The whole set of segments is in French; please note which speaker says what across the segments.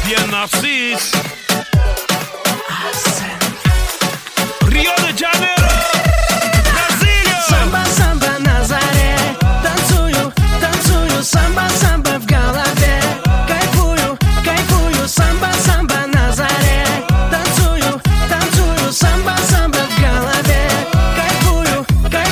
Speaker 1: Pierre Narcisse. Rio de Janeiro, Brasília.
Speaker 2: Samba, samba, Nazaré. Tancuju, tancuju, samba, samba w galawie. Kajfuju, samba, samba, Nazaré. Tancuju, tancuju, samba, samba w galawie. Kajfuju.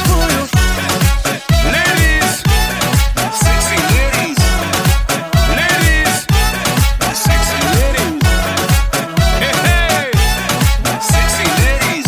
Speaker 1: Ladies, sexy ladies. Ladies, sexy ladies. Hey, hey, sexy ladies.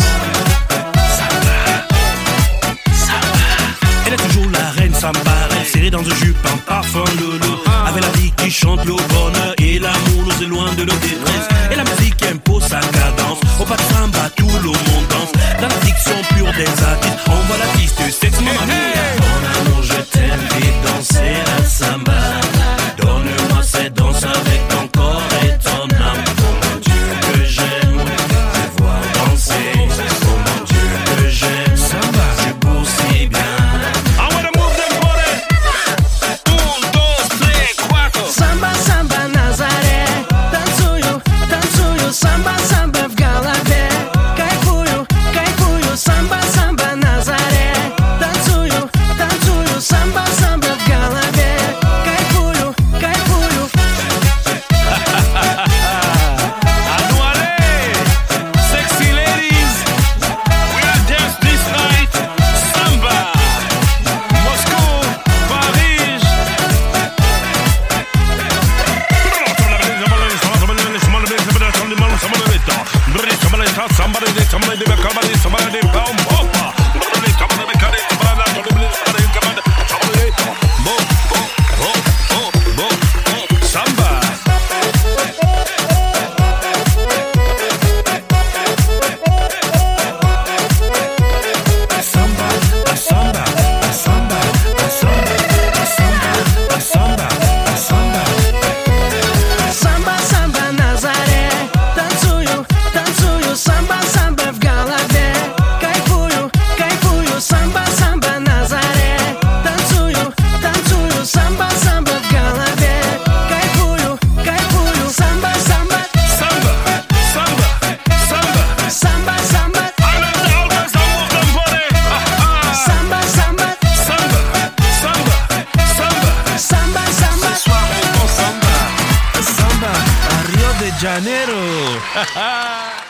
Speaker 1: Elle est toujours la reine samba, serrée dans un jupe, un parfum loulou. Avec la vie qui chante le bonheur et l'amour nous éloigne de nos détresses. Et la musique impose sa cadence. Au pas de samba, tout le monde danse. Dans la fiction pure des artistes, on voit la piste du sexe, mon ami. Mon amour, je t'invite danser la samba. Donne-moi cette danse avec ton corps et ton âme. Oh mon Dieu que j'aime te voir danser. Oh mon Dieu que j'aime samba, tu bouges si bien. I wanna move them body. 1, 2, 3, 4.
Speaker 2: Samba, samba, Nazaré. Tancuju, samba, samba w galawie. Kajfuju, samba, samba, Nazaré. Tancuju, samba, samba w galawie. Kajfuju.
Speaker 1: Anoualé, sexy ladies, we are dance this night. Samba, Moscou, Paris. Samba.
Speaker 2: Samba, samba, Nazaré. Tancuju, samba, samba w galawie. Kajfuju, samba, samba, Nazaré. Tancuju, samba, samba w galawie. Kajfuju, samba, samba.
Speaker 1: Samba, samba, samba.
Speaker 2: Samba, samba.
Speaker 1: I love the always I move them body.
Speaker 2: Samba, samba.
Speaker 1: Samba, samba, samba.
Speaker 2: Samba, samba.
Speaker 1: Ce soir on danse samba. Samba à Rio de Janeiro.